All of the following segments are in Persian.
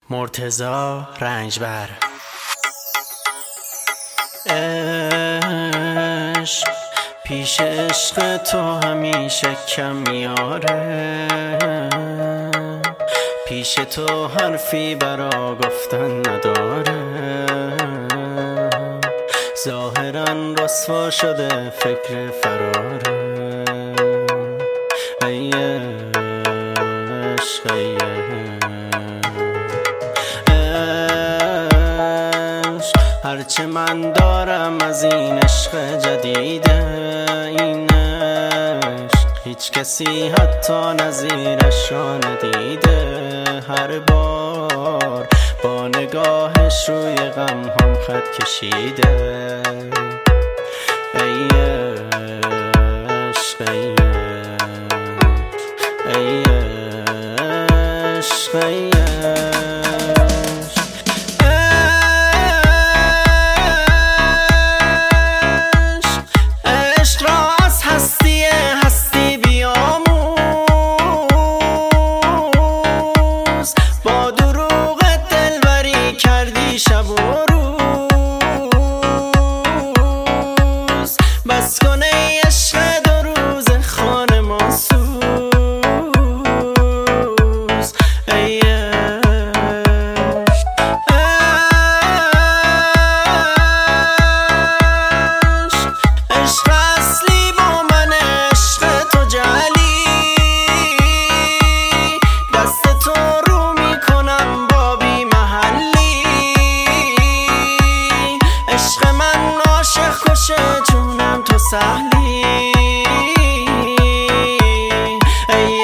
مرتضی رنجبر. عشق پیش عشق تو همیشه کم میاره، پیش تو حرفی برا گفتن نداره، ظاهرا رسوا شده فکر فراره. ای عشق ای عشق، هرچه من دارم از این عشق جدیده، این عشق هیچ کسی حتی نظیرش را ندیده. هر بار با نگاهش روی غم هم خط کشیده. ای عشق ای عشق ای عشق ای شب و روز بس کن ای عشق دو روز خانه ما سوز. ای عشق اصلی با من، عشق تو جعلی، دست تو رو میکنم با بی محلی. عشق من عاشق کشه جونم تو سهلی. ای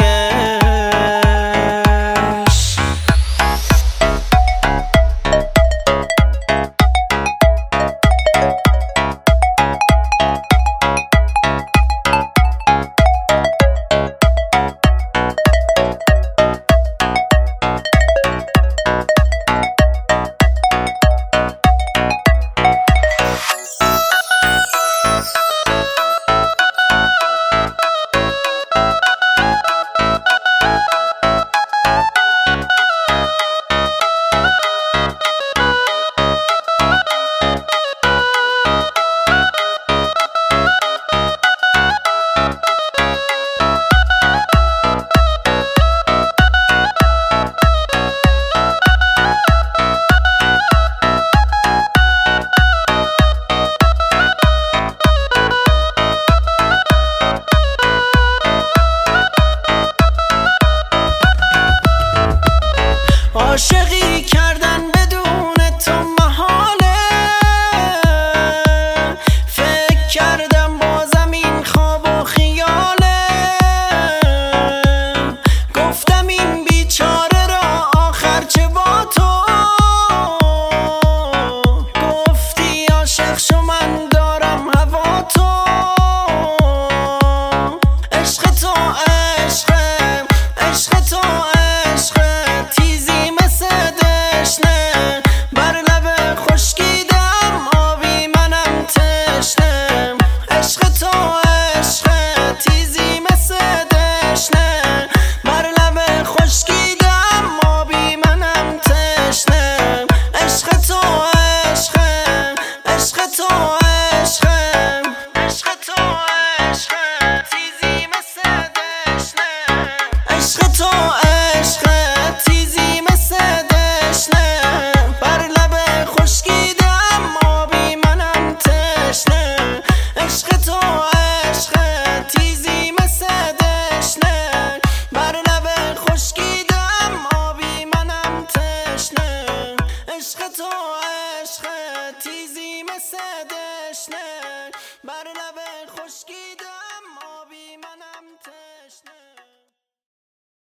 عاشقی کردن بدون تو محاله، فکر کردم بازم این خواب و خیاله، گفتم این بیچاره را آخر چه با تو، گفتی عاشق شو من دارم هوا تو. عشق تو عشقم، عشق تو عشقم، تیزی بر لب خشکیدم آبی منم تشنم. عشق تو عشق تیزی مثل دشنه، بر لب خشکیدم آبی منم تشنم. عشق تو عشق، عشق تو عشق، عشق تو عشق تیزی مثل دشنه. عشق تو عشق تیزی مثل دشنه، بر لب خشکیدم آبی منم تشنه. عشق تو عشق تیزی مثل دشنه، بر لب خشکیدم آبی منم تشنه. عشق تو عشق تیزی مثل دشنه، بر لب خشکیدم